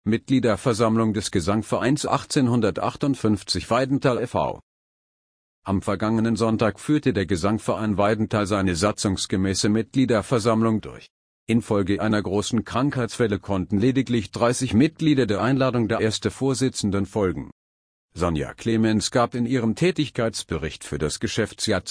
Mitgliederversammlung des Gesangvereins 1858 Weidenthal e.V. Am vergangenen Sonntag führte der Gesangverein Weidenthal seine satzungsgemäße Mitgliederversammlung durch. Infolge einer großen Krankheitswelle konnten lediglich 30 Mitglieder der Einladung der ersten Vorsitzenden folgen. Sonja Clemens gab in ihrem Tätigkeitsbericht für das Geschäftsjahr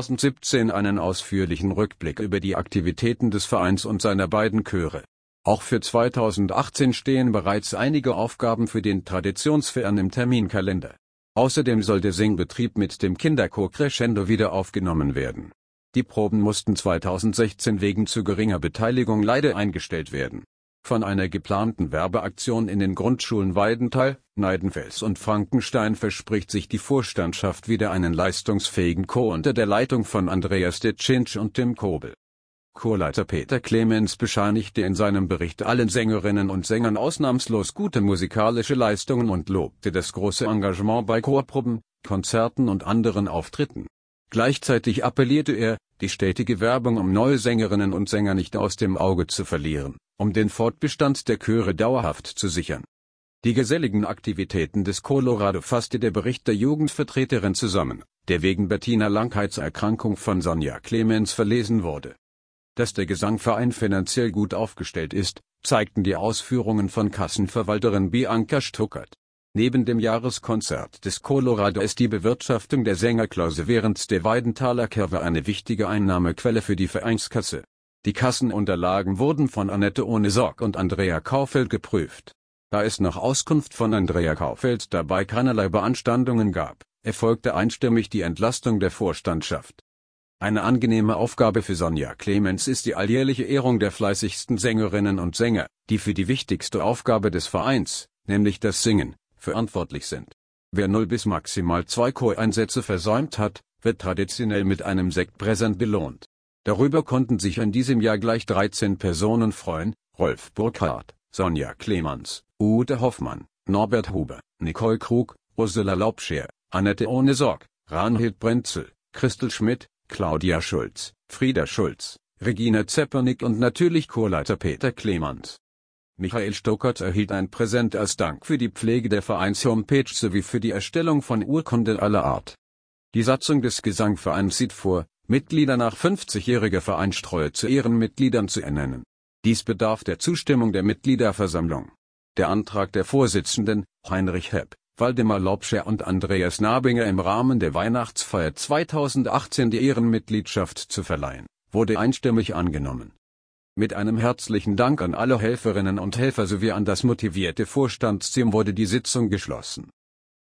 2017 einen ausführlichen Rückblick über die Aktivitäten des Vereins und seiner beiden Chöre. Auch für 2018 stehen bereits einige Aufgaben für den Traditionsverein im Terminkalender. Außerdem soll der Singbetrieb mit dem Kinderchor Crescendo wieder aufgenommen werden. Die Proben mussten 2016 wegen zu geringer Beteiligung leider eingestellt werden. Von einer geplanten Werbeaktion in den Grundschulen Weidenthal, Neidenfels und Frankenstein verspricht sich die Vorstandschaft wieder einen leistungsfähigen Chor unter der Leitung von Andreas Detschinsch und Tim Kobel. Chorleiter Peter Clemens bescheinigte in seinem Bericht allen Sängerinnen und Sängern ausnahmslos gute musikalische Leistungen und lobte das große Engagement bei Chorproben, Konzerten und anderen Auftritten. Gleichzeitig appellierte er, die stetige Werbung um neue Sängerinnen und Sänger nicht aus dem Auge zu verlieren, um den Fortbestand der Chöre dauerhaft zu sichern. Die geselligen Aktivitäten des Colorado fasste der Bericht der Jugendvertreterin zusammen, der wegen Bettina Langheitserkrankung von Sonja Clemens verlesen wurde. Dass der Gesangverein finanziell gut aufgestellt ist, zeigten die Ausführungen von Kassenverwalterin Bianca Stuckert. Neben dem Jahreskonzert des Colorado ist die Bewirtschaftung der Sängerklause während der Weidenthaler Curve eine wichtige Einnahmequelle für die Vereinskasse. Die Kassenunterlagen wurden von Annette Ohnesorg und Andrea Kaufeld geprüft. Da es nach Auskunft von Andrea Kaufeld dabei keinerlei Beanstandungen gab, erfolgte einstimmig die Entlastung der Vorstandschaft. Eine angenehme Aufgabe für Sonja Clemens ist die alljährliche Ehrung der fleißigsten Sängerinnen und Sänger, die für die wichtigste Aufgabe des Vereins, nämlich das Singen, verantwortlich sind. Wer 0 bis maximal 2 Choreinsätze versäumt hat, wird traditionell mit einem Sektpräsent belohnt. Darüber konnten sich in diesem Jahr gleich 13 Personen freuen: Rolf Burkhardt, Sonja Clemens, Ute Hoffmann, Norbert Huber, Nicole Krug, Ursula Laubscher, Annette Ohnesorg, Ranhild Brenzel, Christel Schmidt, Claudia Schulz, Frieda Schulz, Regina Zepernick und natürlich Chorleiter Peter Clemens. Michael Stuckert erhielt ein Präsent als Dank für die Pflege der Vereins-Homepage sowie für die Erstellung von Urkunden aller Art. Die Satzung des Gesangvereins sieht vor, Mitglieder nach 50-jähriger Vereinstreue zu Ehrenmitgliedern zu ernennen. Dies bedarf der Zustimmung der Mitgliederversammlung. Der Antrag der Vorsitzenden, Heinrich Hepp, Waldemar Laubscher und Andreas Nabinger im Rahmen der Weihnachtsfeier 2018 die Ehrenmitgliedschaft zu verleihen, wurde einstimmig angenommen. Mit einem herzlichen Dank an alle Helferinnen und Helfer sowie an das motivierte Vorstandsteam wurde die Sitzung geschlossen.